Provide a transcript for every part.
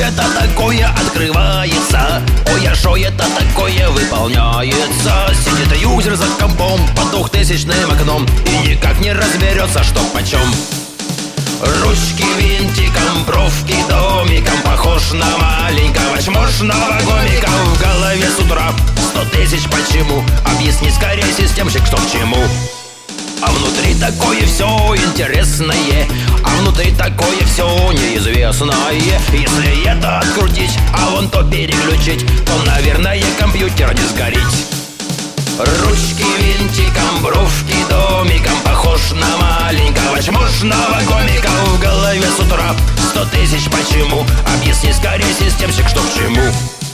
это такое открывается? Ой, а шо это такое выполняется? Сидит юзер за компом под 2000-м окном и никак не разберется, что почем. Ручки винтиком, бровки домиком, похож на маленького чмошного гомика. В голове с утра 100 тысяч почему? Объясни скорее, системщик, что к чему. А внутри такое все интересное, а внутри такое все неизвестное. Если это открутить, а вон то переключить, то, наверное, компьютер не сгорит. Ручки винтиком, бровки домиком, похож на маленького чмошного гомика. В голове с утра 100 тысяч почему? Объясни скорее, системщик, что к чему.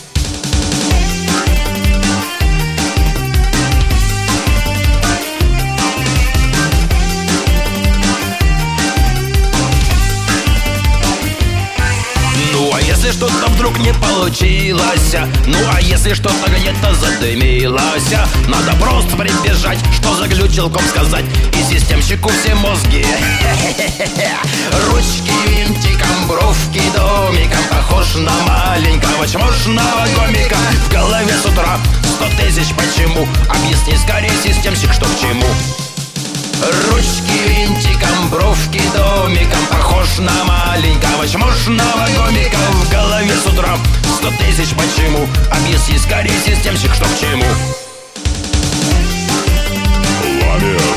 Ну а если что-то вдруг не получилось, ну а если что-то где-то задымилось, надо просто прибежать, что заглючил ком сказать, и системщику все мозги. Ручки винтиком, бровки домиком, похож на маленького чмошного гомика. В голове с утра 100 тысяч почему? Объясни скорее, системщик, что к чему. Ручки винтиком, бровки домиком, похож на маленького чмошного гомика. В голове с утра 100 тысяч почему? Объясни скорее, системщик, что к чему.